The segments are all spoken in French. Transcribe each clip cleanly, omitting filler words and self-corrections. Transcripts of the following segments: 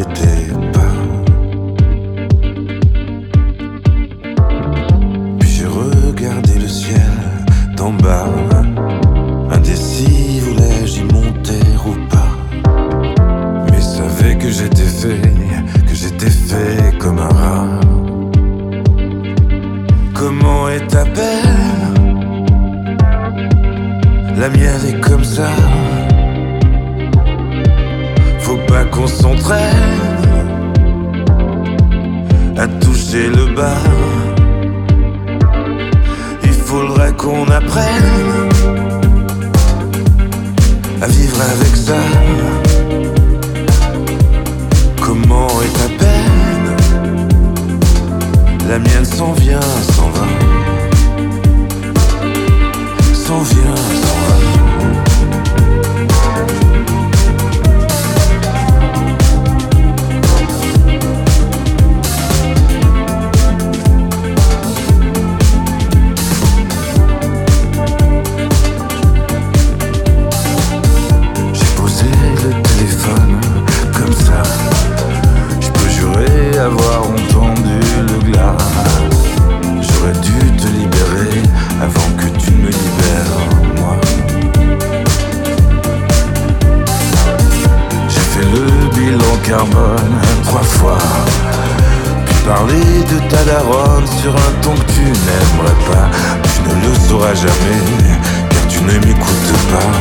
étais pas. Puis j'ai regardé le ciel d'en bas, indécis, voulais-je y monter ou pas. Mais savais que j'étais fait comme un rat. Comment est ta peine? La mienne est comme ça. Faut pas qu'on s'entraîne à toucher le bas. Il faudrait qu'on apprenne à vivre avec ça. Comment est ta peine? La mienne s'en vient, s'en va. S'en vient, s'en va. J'ai posé le téléphone comme ça. Je peux jurer avoir entendu le glas. J'aurais dû te libérer avant que tu ne me libères, moi. J'ai fait le bilan carbone 3 fois, puis parler de ta daronne sur un ton que tu n'aimerais pas. Tu ne le sauras jamais, car tu ne m'écoutes pas.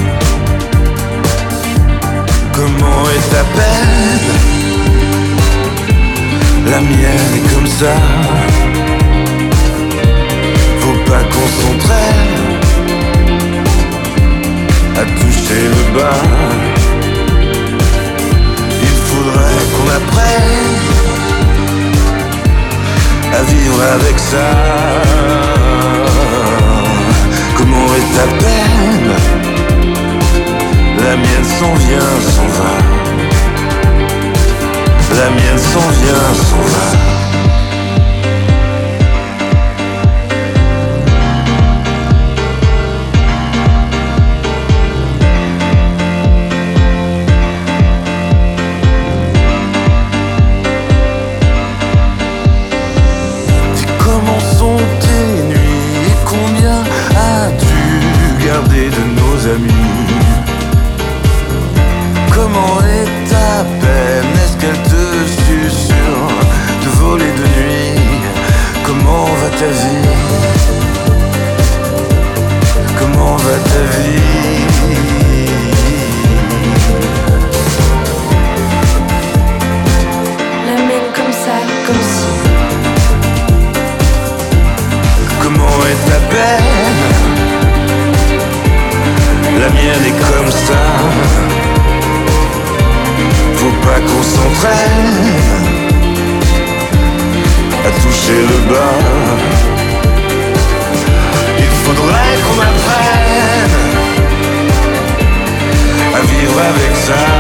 Comment est ta peine? La mienne est comme ça. Faut pas qu'on s'entraîne à toucher le bas. Il faudrait qu'on apprenne à vivre avec ça. Comment est ta peine? La mienne s'en vient, s'en va. La mienne s'en vient, s'en va. Comment sont tes nuits et combien as-tu gardé de nos amis? Comment est ta peine? Est-ce qu'elle te susurre de voler de nuit? Comment va ta vie? Comment va ta vie? La mienne comme ça, comme si. Comment est ta peine? La mienne est comme ça. Faut pas qu'on s'entraîne à toucher le bas. Il faudrait qu'on apprenne à vivre avec ça.